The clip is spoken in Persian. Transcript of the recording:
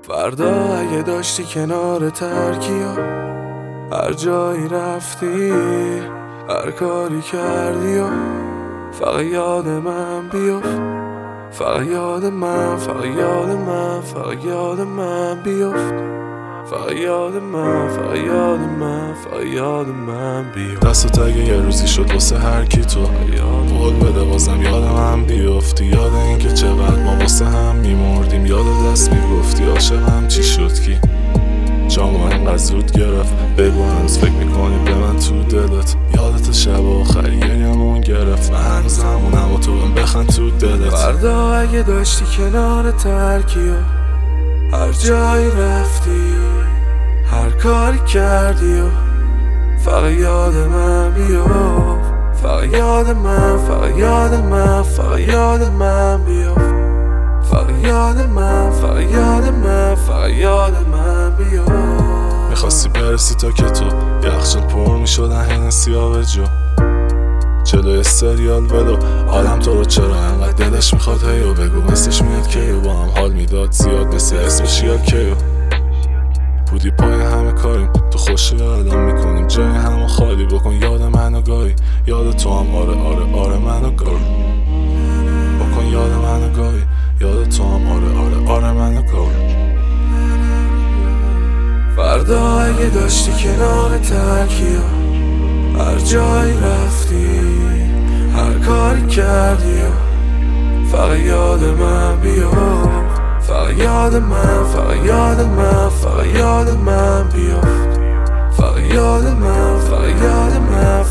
فردا اگه داشتی کنار ترکیا، هر جایی رفتی، هر کاری کردی و فقط یاد من بیفت، فقط یاد من، فقط یاد من، فقط یاد من بیفت، فقط یاد من، فقط یاد من، فقط یاد من بیفت. دستت اگه یه روزی شد واسه هر کی تو قول بده بازم یاد من بیفتی. یاد این که چقدر ما واسه هم میمردیم، یاد دست میگفتی عاشقم چی شد کی جامو انقدر زود گرفت. بگو هنوز فکر میکنی به من تو دلت؟ یادت شب آخری گریمون گرفت، من هنوز همونم و تو بخند تو دلت. فردا اگه داشتی کنار ترکیا، هر جایی رفتی، هر کاری کردی و فقط یاد من بیفت، فقط یاد من، فقط یاد من، فقط یاد من بیفت، فقط یاد من، فقط یاد من، فقط یاد من بیفت. میخواستی برسی تا که تو یخچال پر میشدن هنسی آبجو، جلوی سریال ولو آدم تو رو چرا انقدر دلش میخواد هیو بگو مثلش میاد کیو با هم حال میداد زیاد مثل اسمش یاد کیو بودی پای همه کاریم تو خوشی اعلام میکنیم جای همه خالی بکن یاد منو گاهی یاد تو هم آره آره آره منو گاهی بکن یاد منو گاهی یاد تو هم آره آره آره منو گاهی. فردا اگه داشتی کنار ترکیا، هر جایی رفتی، هر کاری کردی و فقط یاد من بیفت، فقط یاد من، فقط یاد من، فقط یاد من بیفت، فقط یاد من، فقط یاد من،